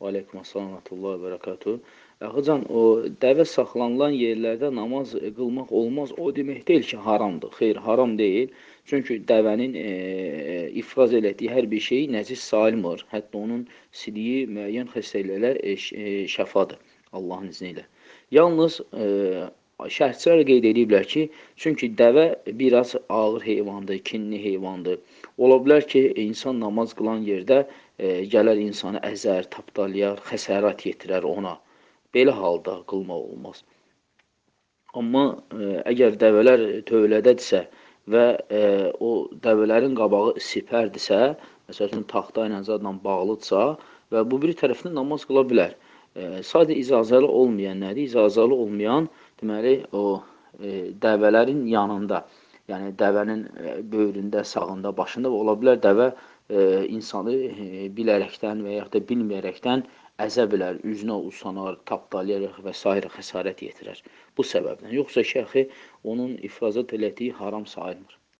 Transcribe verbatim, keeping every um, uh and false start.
Aleykum assalam və rahmetullah və bərəkatuhu. Axıcan, o dəvə saxlanılan yerlərdə namaz qılmaq olmaz. O demək deyil ki, haramdır. Xeyr, haram deyil. Çünki dəvənin e, ifraz elədiyi hər bir şey nəcis sayılmır. Hətta onun siliyi müəyyən xəstəliklərə e, şəfadır Allahın izni ilə. Yalnız e, şərhçilər qeyd ediblər ki, çünki dəvə biraz ağır heyvandır, kinli heyvandır. Ola bilər ki, insan namaz qılan yerdə e, gələr insanı əzər, tapdalayar, xəsarət yetirər ona. Belə halda qılmaq olmaz. Amma e, əgər dəvələr tövlədədirsə və e, o dəvələrin qabağı sipərdirsə, məsələn, taxta ilə zadla bağlıdsa və bu bir tərəfindən namaz qıla bilər. E, sadə icazəli olmayan nədir? İcazəli olmayan, deməli, o e, dəvələrin yanında, yəni dəvənin e, böyründə, sağında, başında və ola bilər dəvə e, insanı e, bilərəkdən və yaxud da bilməyərəkdən əzə bilər, üzünə usanar, tapdalayaraq və s. xəsarət yetirər. Bu səbəbdən. Yoxsa şəxi onun ifrazat elədiyi haram sayılmır.